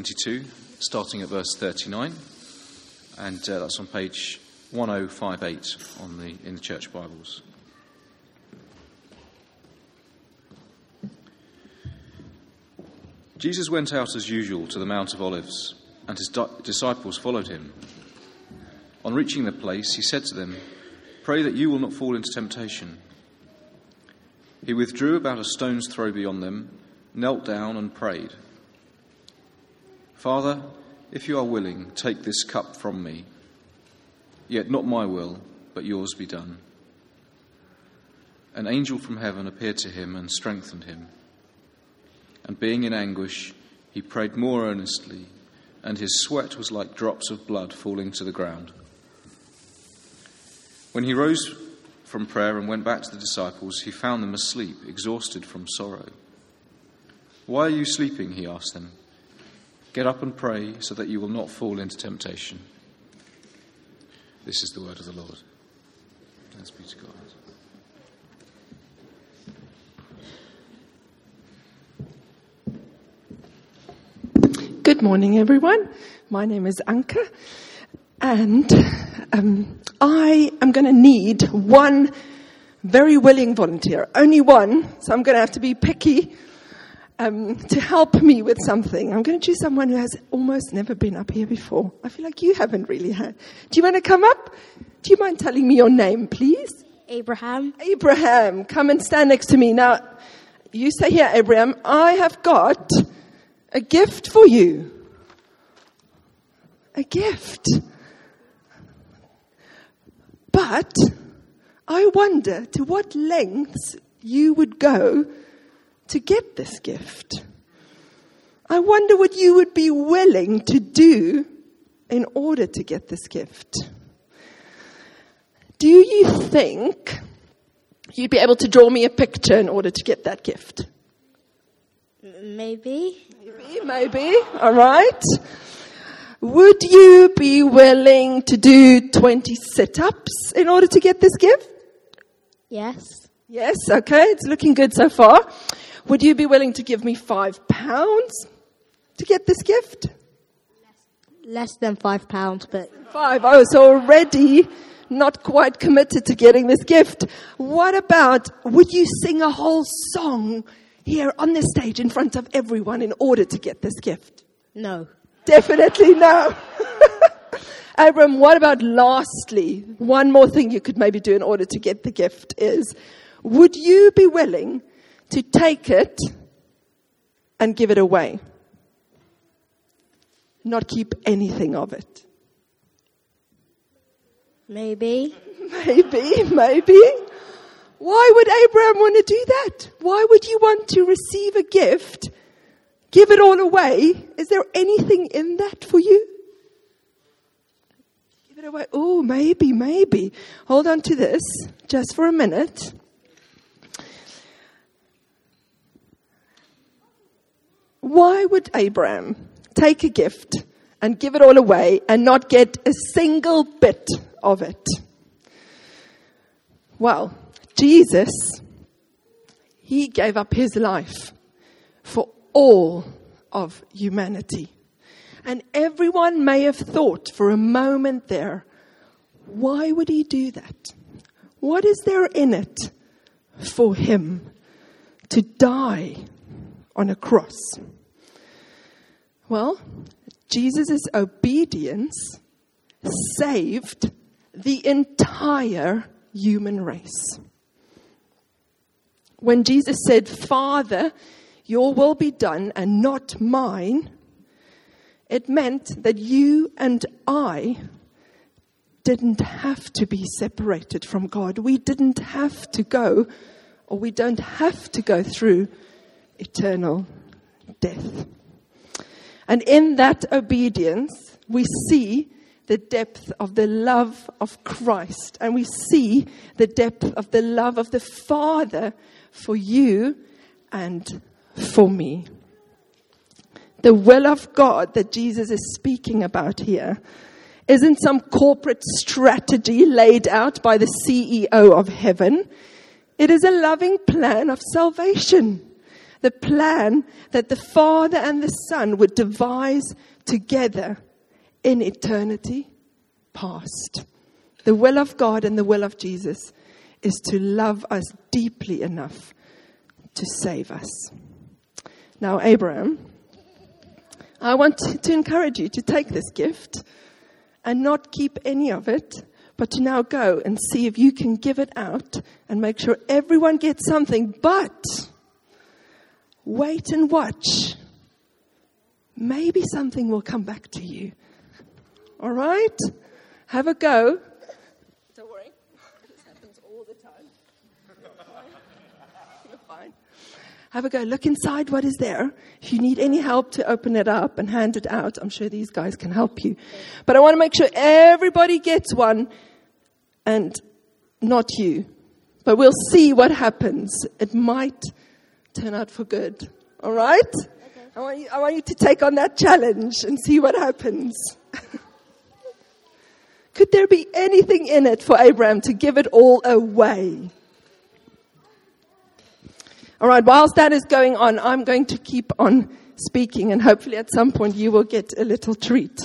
22, starting at verse 39, and that's on page 1058 in the Church Bibles. Jesus went out as usual to the Mount of Olives, and his disciples followed him. On reaching the place, he said to them, "Pray that you will not fall into temptation." He withdrew about a stone's throw beyond them, knelt down and prayed. "Father, if you are willing, take this cup from me. Yet not my will, but yours be done." An angel from heaven appeared to him and strengthened him. And being in anguish, he prayed more earnestly, and his sweat was like drops of blood falling to the ground. When he rose from prayer and went back to the disciples, he found them asleep, exhausted from sorrow. "Why are you sleeping?" he asked them. "Get up and pray so that you will not fall into temptation." This is the word of the Lord. Thanks be to God. Good morning, everyone. My name is Anke, and I am going to need one very willing volunteer. Only one, so I'm going to have to be picky to help me with something. I'm going to choose someone who has almost never been up here before. I feel like you haven't really had. Do you want to come up? Do you mind telling me your name, please? Abraham. Abraham, come and stand next to me. Now, you say here, Abraham, I have got a gift for you. A gift. But I wonder to what lengths you would go to get this gift. I wonder what you would be willing to do in order to get this gift. Do you think you'd be able to draw me a picture in order to get that gift? Maybe. Maybe. All right. Would you be willing to do 20 sit-ups in order to get this gift? Yes. Yes, okay. It's looking good so far. Would you be willing to give me £5 to get this gift? Less than £5, but... Oh, so already not quite committed to getting this gift. What about, would you sing a whole song here on this stage in front of everyone in order to get this gift? No. Definitely no. Abram, what about lastly, one more thing you could maybe do in order to get the gift is, would you be willing to take it and give it away? Not keep anything of it. Maybe. Maybe. Why would Abraham want to do that? Why would you want to receive a gift, give it all away? Is there anything in that for you? Give it away. Oh, maybe. Hold on to this just for a minute. Why would Abraham take a gift and give it all away and not get a single bit of it? Well, Jesus, he gave up his life for all of humanity. And everyone may have thought for a moment there, why would he do that? What is there in it for him to die on a cross? Well, Jesus' obedience saved the entire human race. When Jesus said, "Father, your will be done and not mine," it meant that you and I didn't have to be separated from God. We didn't have to go, or we don't have to go through eternal death. And in that obedience, we see the depth of the love of Christ. And we see the depth of the love of the Father for you and for me. The will of God that Jesus is speaking about here isn't some corporate strategy laid out by the CEO of heaven. It is a loving plan of salvation the plan that the Father and the Son would devise together in eternity past. The will of God and the will of Jesus is to love us deeply enough to save us. Now, Abraham, I want to encourage you to take this gift and not keep any of it, but to now go and see if you can give it out and make sure everyone gets something. But wait and watch. Maybe something will come back to you. All right? Have a go. Don't worry. This happens all the time. You're fine. Have a go. Look inside what is there. If you need any help to open it up and hand it out, I'm sure these guys can help you. But I want to make sure everybody gets one and not you. But we'll see what happens. It might turn out for good. All right? Okay. I want you to take on that challenge and see what happens. Could there be anything in it for Abraham to give it all away? All right, whilst that is going on, I'm going to keep on speaking, and hopefully at some point you will get a little treat.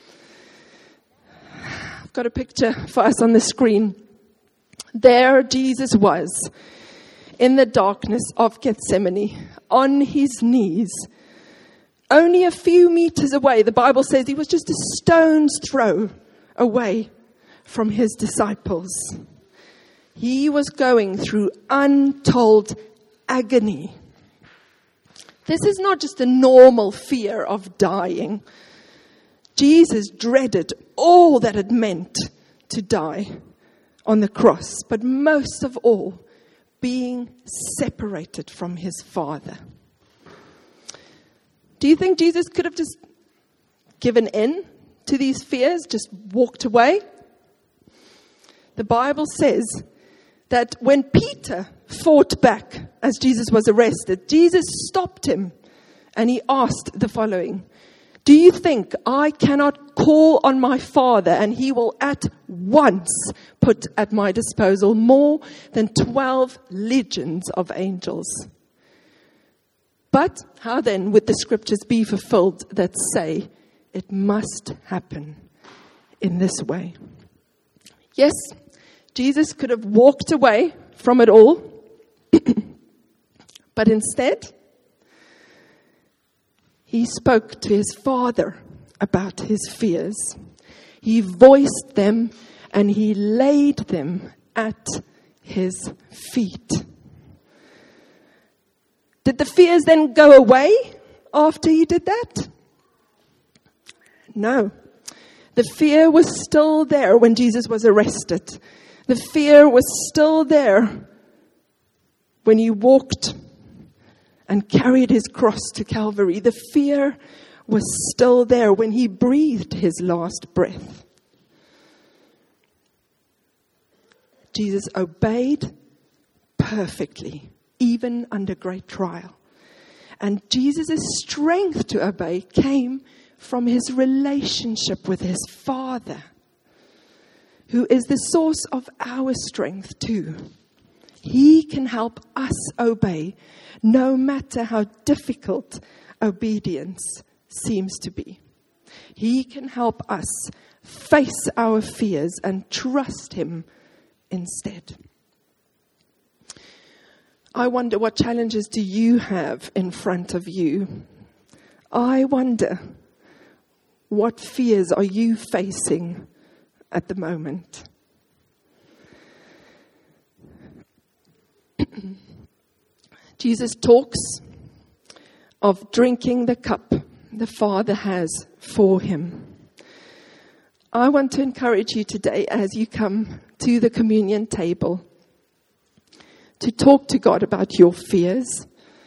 I've got a picture for us on the screen. There Jesus was in the darkness of Gethsemane, on his knees, only a few meters away. The Bible says he was just a stone's throw away from his disciples. He was going through untold agony. This is not just a normal fear of dying. Jesus dreaded all that it meant to die on the cross, but most of all, being separated from his Father. Do you think Jesus could have just given in to these fears, just walked away? The Bible says that when Peter fought back as Jesus was arrested, Jesus stopped him and he asked the following: do you think I cannot call on my Father and he will at once put at my disposal more than 12 legions of angels? But how then would the scriptures be fulfilled that say it must happen in this way? Yes, Jesus could have walked away from it all, but instead, he spoke to his Father about his fears. He voiced them and he laid them at his feet. Did the fears then go away after he did that? No. The fear was still there when Jesus was arrested. The fear was still there when he walked and carried his cross to Calvary. The fear was still there when he breathed his last breath. Jesus obeyed perfectly, even under great trial. And Jesus' strength to obey came from his relationship with his Father, who is the source of our strength too. He can help us obey, no matter how difficult obedience seems to be. He can help us face our fears and trust him instead. I wonder, what challenges do you have in front of you? I wonder, what fears are you facing at the moment? Jesus talks of drinking the cup the Father has for him. I want to encourage you today, as you come to the communion table, to talk to God about your fears.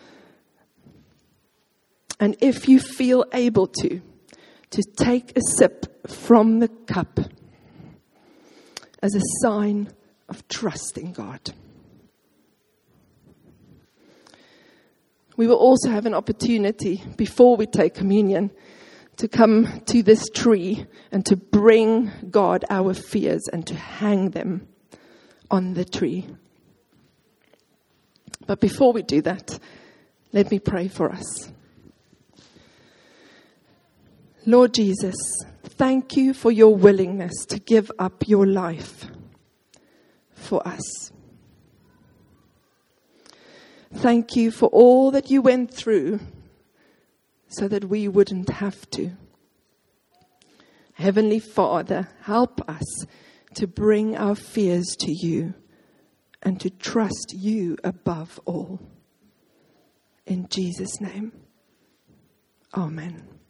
And if you feel able to take a sip from the cup as a sign of trusting God. We will also have an opportunity before we take communion to come to this tree and to bring God our fears and to hang them on the tree. But before we do that, Let me pray for us. Lord Jesus, thank you for your willingness to give up your life for us. Thank you for all that you went through so that we wouldn't have to. Heavenly Father, help us to bring our fears to you and to trust you above all. In Jesus' name, amen.